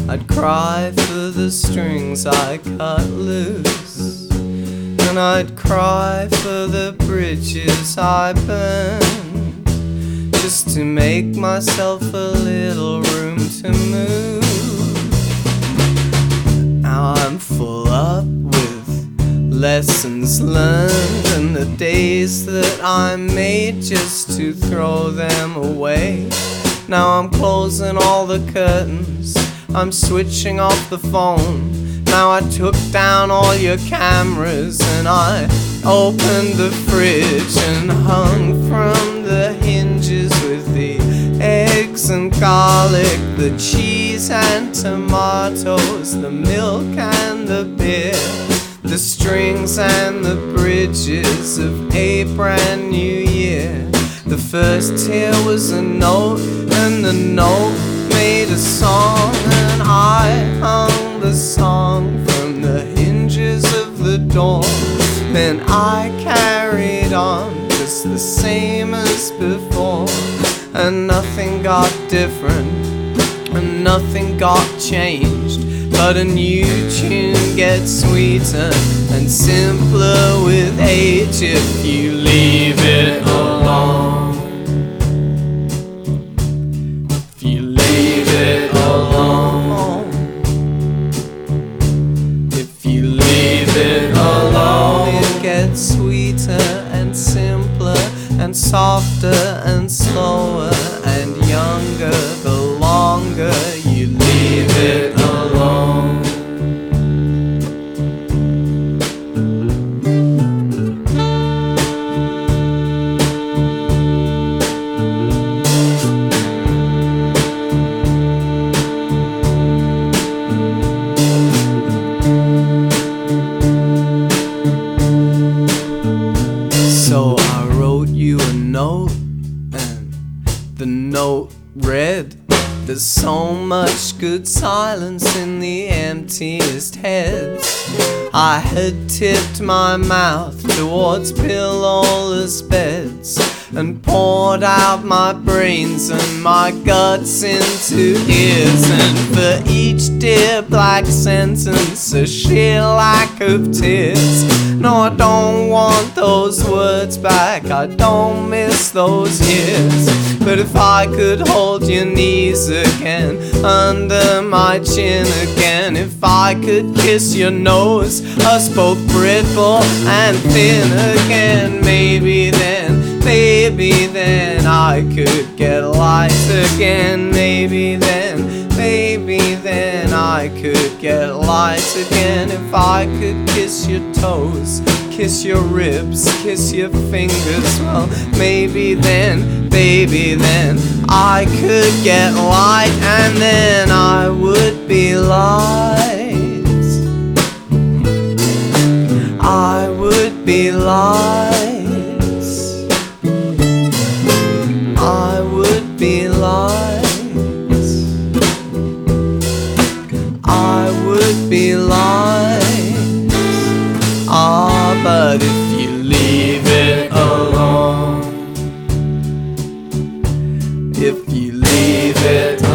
I'd cry for the strings I cut loose, and I'd cry for the bridges I burned, just to make myself a little room to move. Now I'm full up with lessons learned, and the days that I made just to throw them away. Now I'm closing all the curtains, I'm switching off the phone. Now I took down all your cameras, and I opened the fridge and hung from the hinges with the eggs and garlic, the cheese and tomatoes, the milk and the beer, the strings and the bridges of a brand new year. The first tear was a note, and the note made a song, and I hung the song from the hinges of the door. Then I carried on just the same as before, and nothing got different, and nothing got changed. But a new tune gets sweeter and simpler with age if you leave it alone. If you leave it alone. If you leave it alone, it gets sweeter and simpler and softer and slower and younger the longer you leave it alone. So I wrote you a note, and the note read, "There's so much good silence in the emptiest heads." I had tipped my mouth towards pillowless beds and poured out my brains and my guts into his, and for each dear black sentence a sheer lack of tears. No, I don't want those words back, I don't miss those years. But if I could hold your knees again, under my chin again, if I could kiss your nose, us both brittle and thin again, maybe then I could get light again. Maybe then I could get light again. If I could kiss your toes, kiss your ribs, kiss your fingers, well, maybe then, baby, then I could get light, and then I would be light. I would be light. I would be light. I would be light. Ah, but if you leave it alone, if you leave it